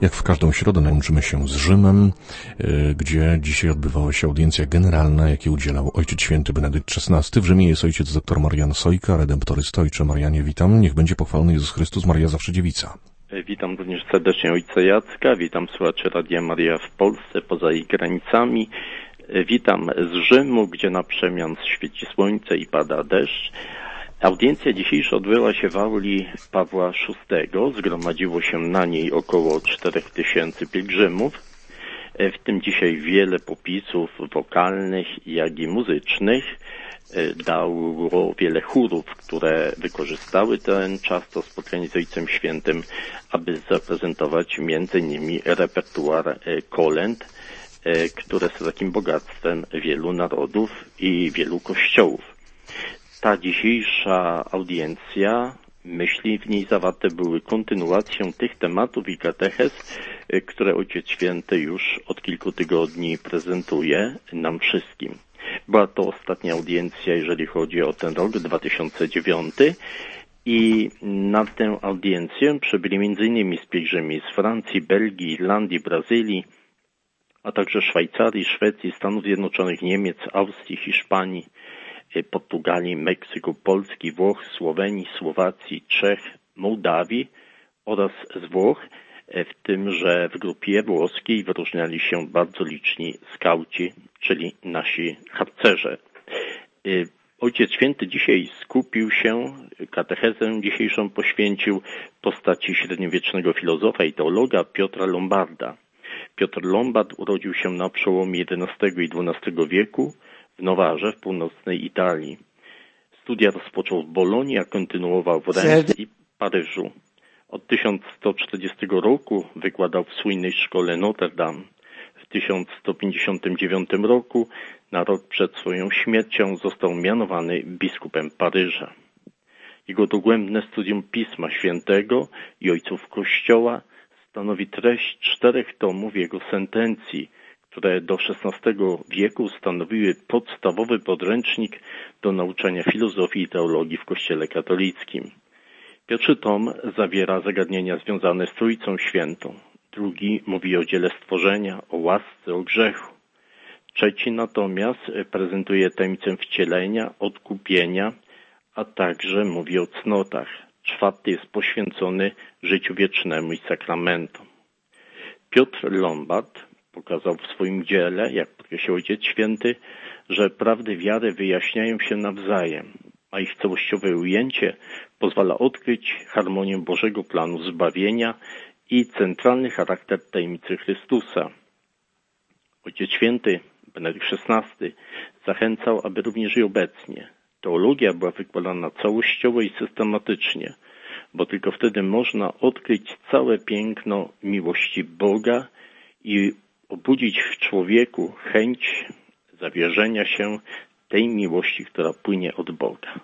Jak w każdą środę łączymy się z Rzymem, gdzie dzisiaj odbywała się audiencja generalna, jakiej udzielał Ojciec Święty Benedykt XVI. W Rzymie jest ojciec dr Marian Sojka, redemptorysta. Ojcze Marianie, witam. Niech będzie pochwalony Jezus Chrystus, Maria zawsze dziewica. Witam również serdecznie ojca Jacka, witam słuchaczy Radia Maria w Polsce, poza jej granicami. Witam z Rzymu, gdzie na przemian świeci słońce i pada deszcz. Audiencja dzisiejsza odbyła się w auli Pawła VI. Zgromadziło się na niej około 4000 pielgrzymów. W tym dzisiaj wiele popisów wokalnych, jak i muzycznych. Dało wiele chórów, które wykorzystały ten czas, to spotkanie z Ojcem Świętym, aby zaprezentować między innymi repertuar kolęd, które są takim bogactwem wielu narodów i wielu kościołów. Ta dzisiejsza audiencja, myśli w niej zawarte były kontynuacją tych tematów i katechez, które Ojciec Święty już od kilku tygodni prezentuje nam wszystkim. Była to ostatnia audiencja, jeżeli chodzi o ten rok 2009 i na tę audiencję przybyli m.in. pielgrzymi z Francji, Belgii, Irlandii, Brazylii, a także Szwajcarii, Szwecji, Stanów Zjednoczonych, Niemiec, Austrii, Hiszpanii, Portugalii, Meksyku, Polski, Włoch, Słowenii, Słowacji, Czech, Mołdawii oraz z Włoch, w tym, że w grupie włoskiej wyróżniali się bardzo liczni skauci, czyli nasi harcerze. Ojciec Święty dzisiaj skupił się, katechezę dzisiejszą poświęcił postaci średniowiecznego filozofa i teologa Piotra Lombarda. Piotr Lombard urodził się na przełomie XI i XII wieku w Nowarze w północnej Italii. Studia rozpoczął w Bolonii, a kontynuował w Rennes i Paryżu. Od 1140 roku wykładał w słynnej szkole Notre Dame. W 1159 roku, na rok przed swoją śmiercią, został mianowany biskupem Paryża. Jego dogłębne studium Pisma Świętego i ojców Kościoła stanowi treść 4 tomów jego sentencji, które do XVI wieku stanowiły podstawowy podręcznik do nauczania filozofii i teologii w Kościele katolickim. Pierwszy tom zawiera zagadnienia związane z Trójcą Świętą. Drugi mówi o dziele stworzenia, o łasce, o grzechu. Trzeci natomiast prezentuje tajemnicę wcielenia, odkupienia, a także mówi o cnotach. Czwarty jest poświęcony życiu wiecznemu i sakramentom. Piotr Lombard pokazał w swoim dziele, jak podkreślił Ojciec Święty, że prawdy wiary wyjaśniają się nawzajem, a ich całościowe ujęcie pozwala odkryć harmonię Bożego planu zbawienia i centralny charakter tajemnicy Chrystusa. Ojciec Święty Benedykt XVI zachęcał, aby również i obecnie teologia była wykładana całościowo i systematycznie, bo tylko wtedy można odkryć całe piękno miłości Boga i obudzić w człowieku chęć zawierzenia się tej miłości, która płynie od Boga.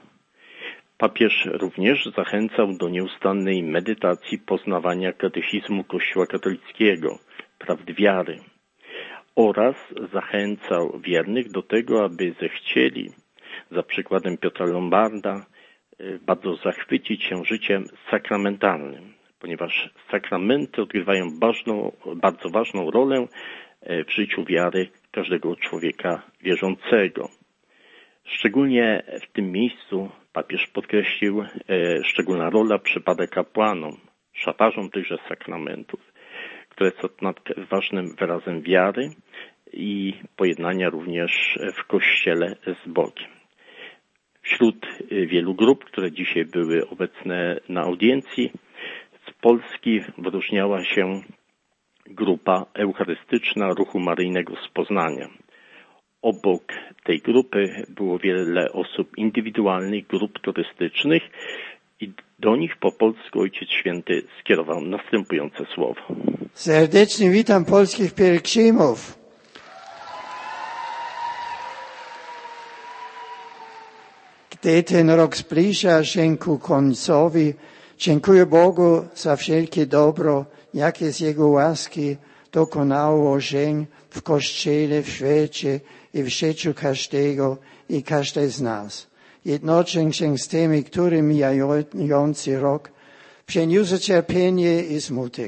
Papież również zachęcał do nieustannej medytacji poznawania katechizmu Kościoła katolickiego, prawd wiary, oraz zachęcał wiernych do tego, aby zechcieli, za przykładem Piotra Lombarda, bardzo zachwycić się życiem sakramentalnym, ponieważ sakramenty odgrywają bardzo ważną rolę w życiu wiary każdego człowieka wierzącego. Szczególnie w tym miejscu papież podkreślił, szczególna rola przypada kapłanom, szafarzom tychże sakramentów, które są ważnym wyrazem wiary i pojednania również w Kościele z Bogiem. Wśród wielu grup, które dzisiaj były obecne na audiencji, z Polski wyróżniała się grupa eucharystyczna Ruchu Maryjnego z Poznania. Obok tej grupy było wiele osób indywidualnych, grup turystycznych i do nich po polsku Ojciec Święty skierował następujące słowa. Serdecznie witam polskich pielgrzymów. Gdy ten rok zbliża się ku końcowi, dziękuję Bogu za wszelkie dobro, jakie z Jego łaski dokonało się w Kościele, w świecie i w życiu każdego i każdej z nas. Jednoczę się z tymi, który mijający rok przyniósł cierpienie i smutek.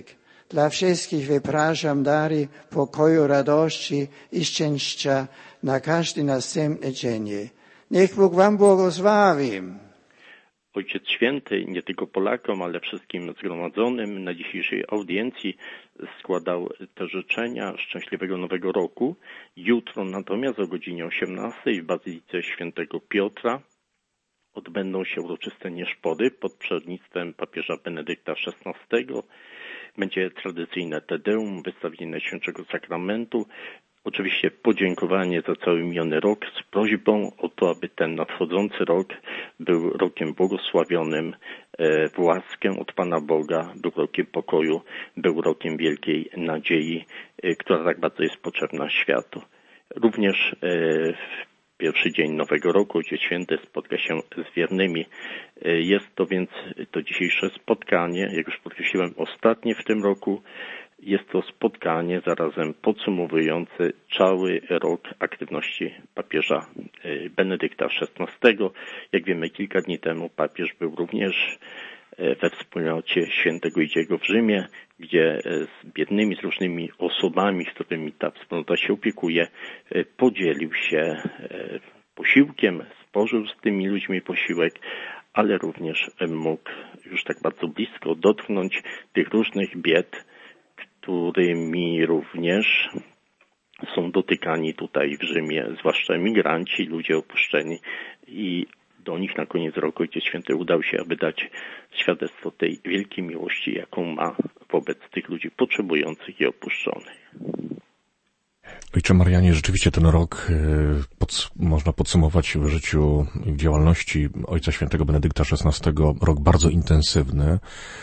Dla wszystkich wypraszam dary pokoju, radości i szczęścia na każdy następny dzień. Niech Bóg wam błogosławi. Ojciec Święty nie tylko Polakom, ale wszystkim zgromadzonym na dzisiejszej audiencji składał te życzenia szczęśliwego Nowego Roku. Jutro natomiast o godzinie 18 w Bazylice Świętego Piotra odbędą się uroczyste nieszpody pod przewodnictwem papieża Benedykta XVI. Będzie tradycyjne Te Deum, wystawienie Najświętszego Sakramentu. Oczywiście podziękowanie za cały miniony rok z prośbą o to, aby ten nadchodzący rok był rokiem błogosławionym w łaskę od Pana Boga, był rokiem pokoju, był rokiem wielkiej nadziei, która tak bardzo jest potrzebna światu. Również w pierwszy dzień Nowego Roku Ojciec Święty spotka się z wiernymi. Jest to więc to dzisiejsze spotkanie, jak już podkreśliłem, ostatnie w tym roku. Jest to spotkanie zarazem podsumowujące cały rok aktywności papieża Benedykta XVI. Jak wiemy, kilka dni temu papież był również we wspólnocie świętego Idziego w Rzymie, gdzie z biednymi, z różnymi osobami, z którymi ta wspólnota się opiekuje, podzielił się posiłkiem, spożył z tymi ludźmi posiłek, ale również mógł już tak bardzo blisko dotknąć tych różnych bied, którymi również są dotykani tutaj w Rzymie, zwłaszcza emigranci, ludzie opuszczeni, i do nich na koniec roku Ojciec Święty udał się, aby dać świadectwo tej wielkiej miłości, jaką ma wobec tych ludzi potrzebujących i opuszczonych. Ojcze Marianie, rzeczywiście ten rok można podsumować w życiu i w działalności Ojca Świętego Benedykta XVI, rok bardzo intensywny.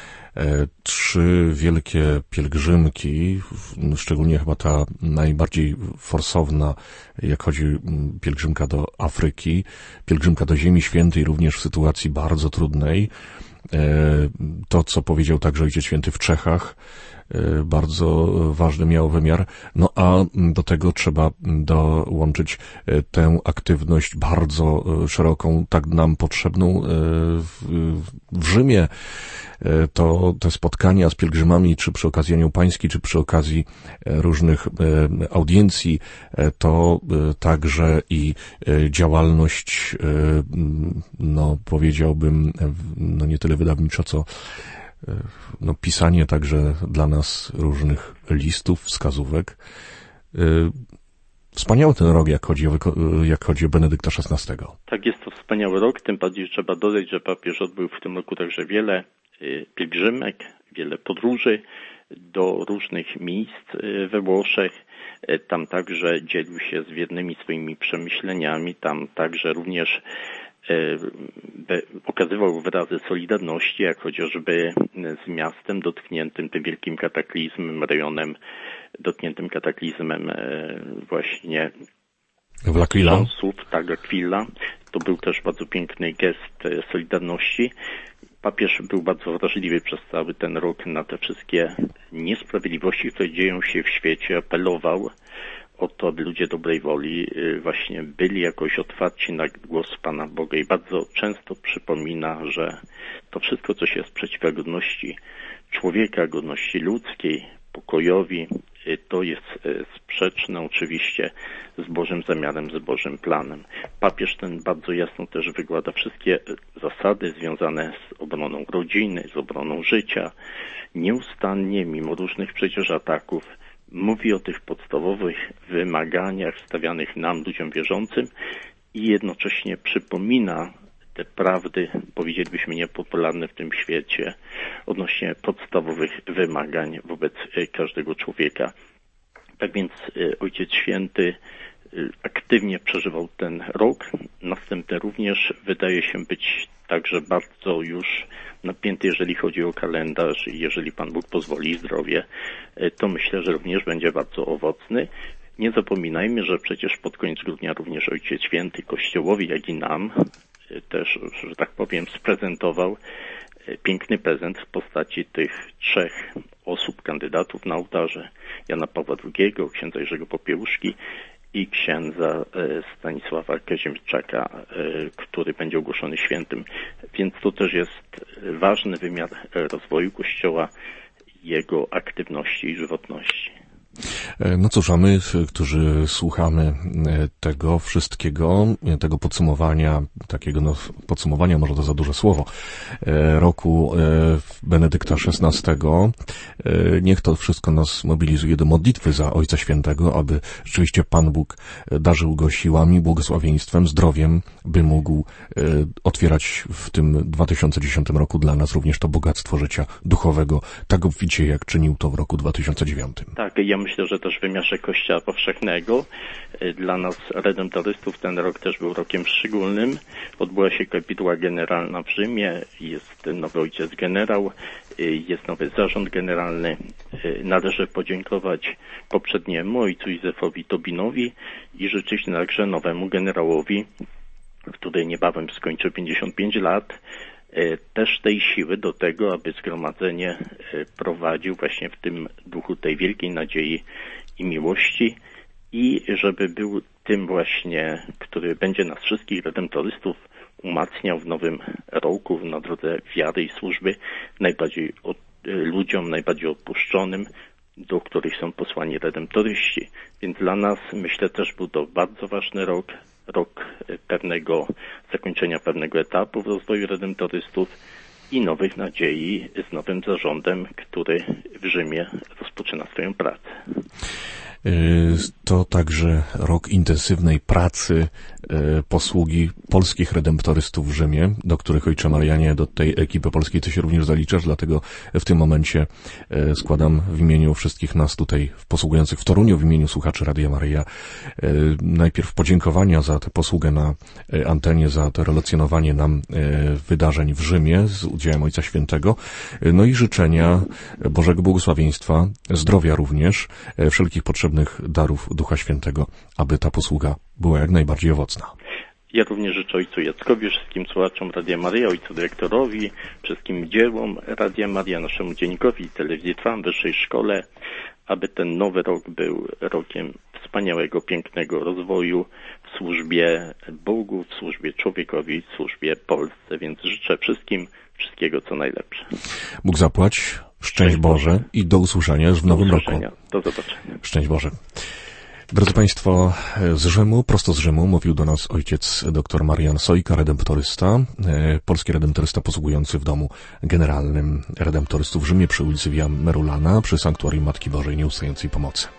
3 wielkie pielgrzymki, szczególnie chyba ta najbardziej forsowna, jak chodzi pielgrzymka do Afryki, pielgrzymka do Ziemi Świętej, również w sytuacji bardzo trudnej. To, co powiedział także Ojciec Święty w Czechach, bardzo ważny miał wymiar. No a do tego trzeba dołączyć tę aktywność bardzo szeroką, tak nam potrzebną w Rzymie. To te spotkania z pielgrzymami, czy przy okazji Anioł Pański, czy przy okazji różnych audiencji, to także i działalność, no powiedziałbym, no nie tyle wydawnicza, co no pisanie także dla nas różnych listów, wskazówek. Wspaniały ten rok, jak chodzi o Benedykta XVI. Tak, jest to wspaniały rok, tym bardziej że trzeba dodać, że papież odbył w tym roku także wiele pielgrzymek, wiele podróży do różnych miejsc we Włoszech. Tam także dzielił się z wiernymi swoimi przemyśleniami, tam także również okazywał wyrazy solidarności, jak chociażby z miastem dotkniętym tym wielkim kataklizmem, rejonem dotkniętym kataklizmem właśnie w L'Aquila. Tak, L'Aquila. To był też bardzo piękny gest solidarności. Papież był bardzo wrażliwy przez cały ten rok na te wszystkie niesprawiedliwości, które dzieją się w świecie. Apelował o to, aby ludzie dobrej woli właśnie byli jakoś otwarci na głos Pana Boga i bardzo często przypomina, że to wszystko, co się sprzeciwia godności człowieka, godności ludzkiej, pokojowi, to jest sprzeczne oczywiście z Bożym zamiarem, z Bożym planem. Papież ten bardzo jasno też wykłada wszystkie zasady związane z obroną rodziny, z obroną życia. Nieustannie, mimo różnych przecież ataków, mówi o tych podstawowych wymaganiach stawianych nam, ludziom wierzącym, i jednocześnie przypomina te prawdy, powiedzielibyśmy, niepopularne w tym świecie odnośnie podstawowych wymagań wobec każdego człowieka. Tak więc Ojciec Święty aktywnie przeżywał ten rok. Następny również wydaje się być także bardzo już napięty, jeżeli chodzi o kalendarz i jeżeli Pan Bóg pozwoli zdrowie, to myślę, że również będzie bardzo owocny. Nie zapominajmy, że przecież pod koniec grudnia również Ojciec Święty Kościołowi, jak i nam też, że tak powiem, sprezentował piękny prezent w postaci tych 3 osób, kandydatów na ołtarze: Jana Pawła II, księdza Jerzego Popiełuszki i księdza Stanisława Kazimierczaka, który będzie ogłoszony świętym. Więc to też jest ważny wymiar rozwoju Kościoła jego aktywności i żywotności. No cóż, a my, którzy słuchamy tego wszystkiego, tego podsumowania, podsumowania, może to za duże słowo, roku Benedykta XVI, niech to wszystko nas mobilizuje do modlitwy za Ojca Świętego, aby rzeczywiście Pan Bóg darzył go siłami, błogosławieństwem, zdrowiem, by mógł otwierać w tym 2010 roku dla nas również to bogactwo życia duchowego, tak obficie jak czynił to w roku 2009. Tak, ja myślę, że też w wymiarze Kościoła Powszechnego dla nas redemptorystów ten rok też był rokiem szczególnym. Odbyła się kapituła generalna w Rzymie, jest nowy ojciec generał, jest nowy zarząd generalny. Należy podziękować poprzedniemu ojcu Józefowi Tobinowi i rzeczywiście także nowemu generałowi, który niebawem skończy 55 lat, też tej siły do tego, aby zgromadzenie prowadził właśnie w tym duchu tej wielkiej nadziei i miłości i żeby był tym właśnie, który będzie nas wszystkich redemptorystów umacniał w nowym roku na drodze wiary i służby ludziom najbardziej odpuszczonym, do których są posłani redemptoryści. Więc dla nas, myślę, też był to bardzo ważny rok pewnego zakończenia pewnego etapu w rozwoju redemptorystów i nowych nadziei z nowym zarządem, który w Rzymie rozpoczyna swoją pracę. To także rok intensywnej pracy posługi polskich redemptorystów w Rzymie, do których, Ojcze Marianie, do tej ekipy polskiej Ty się również zaliczasz, dlatego w tym momencie składam w imieniu wszystkich nas tutaj posługujących w Toruniu, w imieniu słuchaczy Radia Maryja, najpierw podziękowania za tę posługę na antenie, za to relacjonowanie nam wydarzeń w Rzymie z udziałem Ojca Świętego, no i życzenia Bożego błogosławieństwa, zdrowia również, wszelkich potrzebnych darów Ducha Świętego, aby ta posługa była jak najbardziej owocna. Ja również życzę Ojcu Jackowi, wszystkim słuchaczom Radia Maryja, Ojcu Dyrektorowi, wszystkim dziełom Radia Maryja, naszemu dziennikowi, Telewizji Trwam, Wyższej Szkole, aby ten nowy rok był rokiem wspaniałego, pięknego rozwoju w służbie Bogu, w służbie człowiekowi, w służbie Polsce, więc życzę wszystkim wszystkiego, co najlepsze. Bóg zapłać, szczęść Boże i do usłyszenia już w nowym roku. Do zobaczenia. Szczęść Boże. Drodzy Państwo, z Rzymu, prosto z Rzymu, mówił do nas ojciec dr Marian Sojka, redemptorysta, polski redemptorysta posługujący w domu generalnym redemptorystów w Rzymie przy ulicy Via Merulana, przy Sanktuarium Matki Bożej Nieustającej Pomocy.